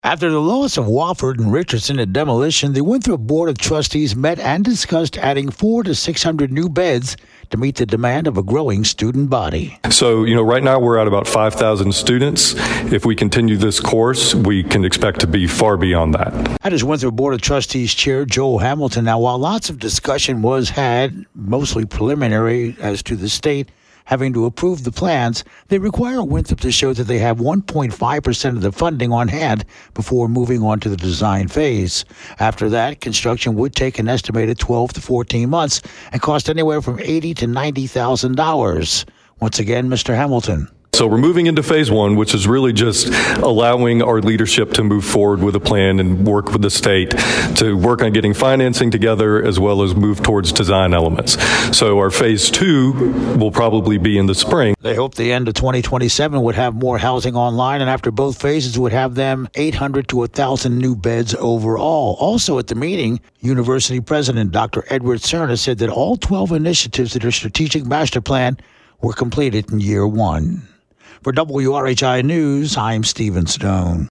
After the loss of Wofford and Richardson at demolition, the Winthrop Board of Trustees met and discussed adding 400 to 600 new beds to meet the demand of a growing student body. So, right now we're at about 5,000 students. If we continue this course, we can expect to be far beyond that. That is Winthrop Board of Trustees Chair Joel Hamilton. Now, while lots of discussion was had, mostly preliminary as to the state having to approve the plans, they require Winthrop to show that they have 1.5% of the funding on hand before moving on to the design phase. After that, construction would take an estimated 12 to 14 months and cost anywhere from $80,000 to $90,000. Once again, Mr. Hamilton. So we're moving into phase one, which is really just allowing our leadership to move forward with a plan and work with the state to work on getting financing together as well as move towards design elements. So our phase two will probably be in the spring. They hope the end of 2027 would have more housing online, and after both phases would have them 800 to 1,000 new beds overall. Also at the meeting, University President Dr. Edward Cerna said that all 12 initiatives in their strategic master plan were completed in year one. For WRHI News, I'm Stephen Stone.